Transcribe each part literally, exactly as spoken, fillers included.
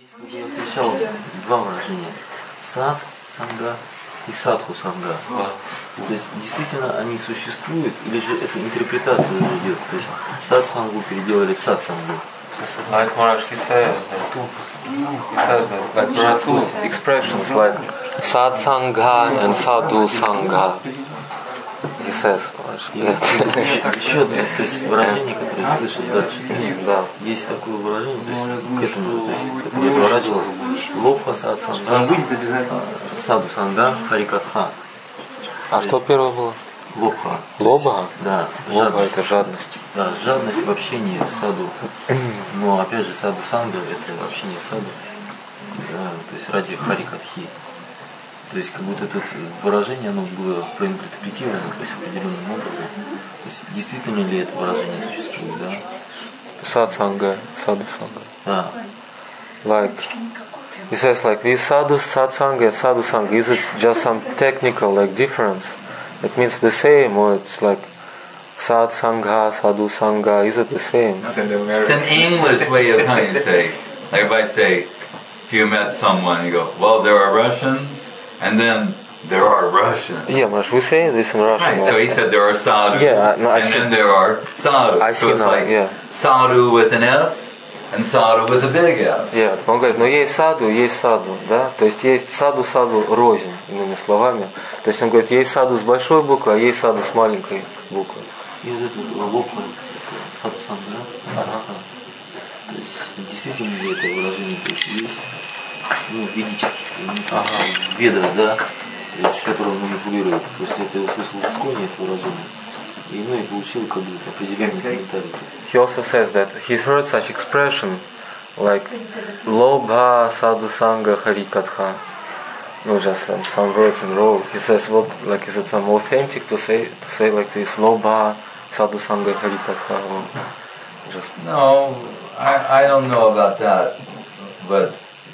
Здесь как бы я встречал два выражения. Сад, санга и садху санга. Wow. То есть действительно они существуют, или же это интерпретация уже идет. То есть сад сангу переделали в сад сангу. Like Maharaj, he says that, he says that like there are two expressions like sad sangha and sadhu sangha. He says, И еще, еще одно, то есть выражение, которое я слышал дальше. да. Есть такое выражение, то есть к этому, то есть как разворачивалось. Лобха сад санга, саду санга, харикатха. А что первое было? Лобха. Лоба? Да, Лоба жадность. это жадность. Да, жадность в общении с саду. Но опять же, саду санга это общение с саду. Да, то есть ради харикатхи. То есть как будто тут выражение, оно было проинтерпретировано, то есть определенным образом. То есть действительно ли это выражение существует, да? Сатсанга, саду санга. Да. Like, he says like this sadhu satsanga and sadhu sangha, is it just some technical like difference? It means the same, or it's like sad sangha, sadhu sangha, is it the same? It's an English way of how you say. Like if I say, if you met someone, you go, well, there are Russians, and then there are Russians. Yeah, Maharaj, we say this in Russian. Right, so he said there are sadhus, Yeah, no, I and see. then there are sadhus. I so see it's now, like yeah. sadhu with an S and sadhu with a big S. Yeah, он говорит, но есть саду, есть саду, да, то есть есть саду-саду рознь, иными словами. То есть он говорит, есть саду с большой буквы, а есть саду с маленькой буквы. И вот это вот лобха, это саду санга. Ага. То есть действительно ли это выражение, то есть есть, ну, ведических, ну, Ага. в ведах, да, то есть которым манипулируют. То есть это я услышал в Исконе это выражение. И, ну, и получил как бы определенный комментарий. He also says that he's heard such expression like lobha sadhu sangha harikatha. No, just some, some words in a row. He says, what, like, is it some authentic to say to say like this lobha sadhu sangha harikatha? Or just No, I, I don't know about that, but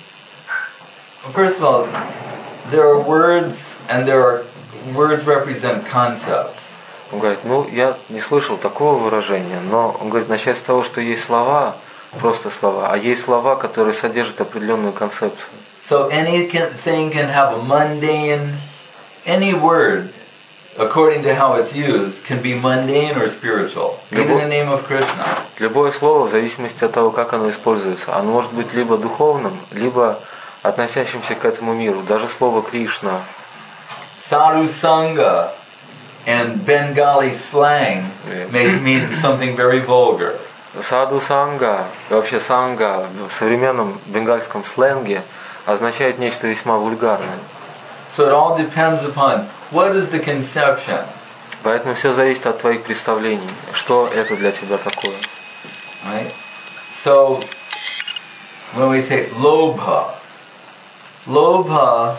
first of all, there are words and there are words represent concepts. Он говорит, ну, я не слышал такого выражения, но он говорит, начать с того, что есть слова, просто слова, а есть слова, которые содержат определенную концепцию. So anything can have a mundane, any word, according to how it's used, can be mundane or spiritual, even the name of Krishna. Любое слово, в зависимости от того, как оно используется, оно может быть либо духовным, либо относящимся к этому миру. Даже слово Кришна. Sadhu Sangha and Bengali slang Yeah. may mean something very vulgar. Саду санга, и вообще санга в современном бенгальском сленге означает нечто весьма вульгарное. So it all depends upon what is the conception. Поэтому все зависит от твоих представлений, что это для тебя такое. Right? So when we say lobha, lobha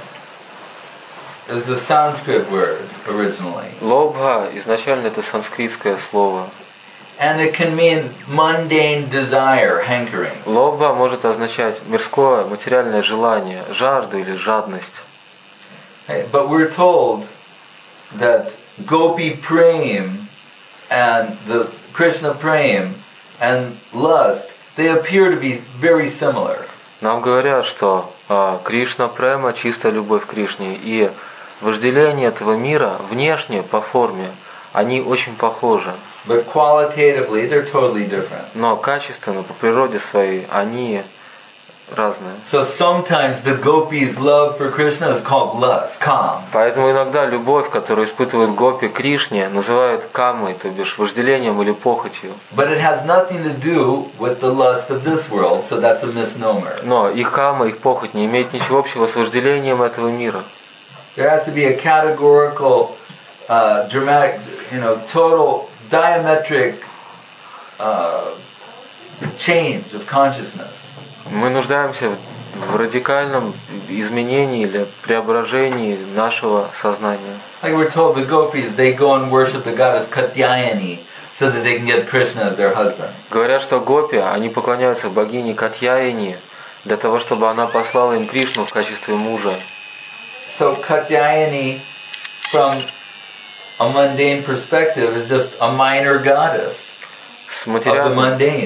is a Sanskrit word originally. Лобха изначально это санскритское слово. And it can mean mundane desire, hankering. Лобха может означать мирское, материальное желание, жажду или жадность. Hey, but we're told that Gopi Prem and the Krishna Prem and lust, they appear to be very similar. Нам говорят, что а, Кришна Према, чистая любовь к Кришне, и вожделение этого мира внешне по форме, они очень похожи. But qualitatively, they're totally different. Но качественно, по природе своей, они разные. So sometimes the gopis' love for Krishna is called lust, kam. Поэтому иногда любовь, которую испытывают гопи к Кришне, называют камой, то бишь вожделением или похотью. But it has nothing to do with the lust of this world, so that's a misnomer. Но их кама, их похоть не имеет ничего общего с вожделением этого мира. There has to be a categorical, uh, dramatic, you know, total diametric uh, change of consciousness. Мы нуждаемся в радикальном изменении или преображении нашего сознания. Like we're told, the gopis, they go and worship the goddess Katyayani so that they can get Krishna as their husband. Говорят, что гопи, они поклоняются богине Катьяяни для того, чтобы она послала им Кришну в качестве мужа. So Katyayani, from a mundane perspective, is just a minor goddess С of the материальной, mundane. с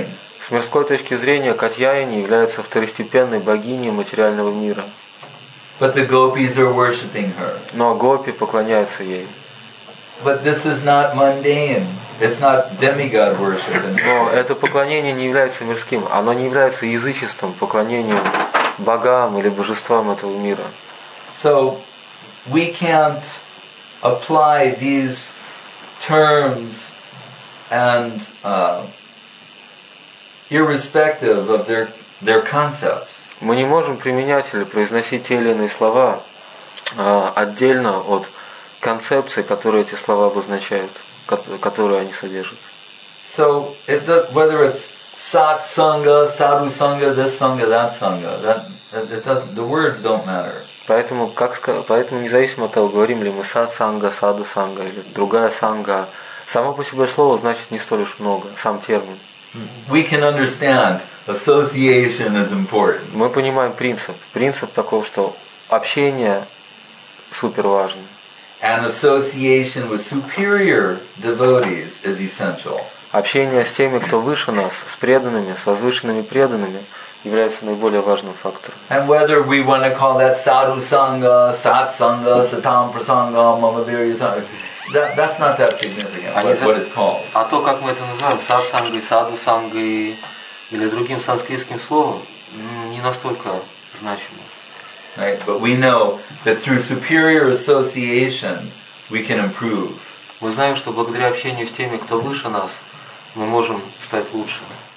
С мирской точки зрения Катьяяни является второстепенной богиней материального мира. But the gopis are worshipping her. Но гопи поклоняются ей. But this is not mundane. It's not demigod worship. Но это поклонение не является мирским, оно не является язычеством, поклонением богам или божествам этого мира. So we can't apply these terms and uh, irrespective of their their concepts. Мы не можем применять или произносить те или иные слова э, отдельно от концепции, которые эти слова обозначают, которые они содержат. So it does, whether it's sat sangha, sadhu sangha, this sangha, that sangha, that it doesn't. The words don't matter. Поэтому, как, поэтому независимо от того, говорим ли мы сад санга, саду санга или другая санга, само по себе слово значит не столь уж много, сам термин. We can understand association is important. Мы понимаем принцип. Принцип таков, что общение супер важно. And association with superior devotees is essential. Общение с теми, кто выше нас, с преданными, с возвышенными преданными, является наиболее важным фактором. And whether we want to call that sadhu sangha, sat sangha, satam prasanga, mamavirya sangha, that, that's not that significant, what, what it's called. А то, как мы это называем, сат-сангой, саду-сангой или другим санскритским словом, не настолько значимо. Right? But we know that through superior association we can improve. Мы знаем, что благодаря общению с теми, кто выше нас, мы можем стать лучше.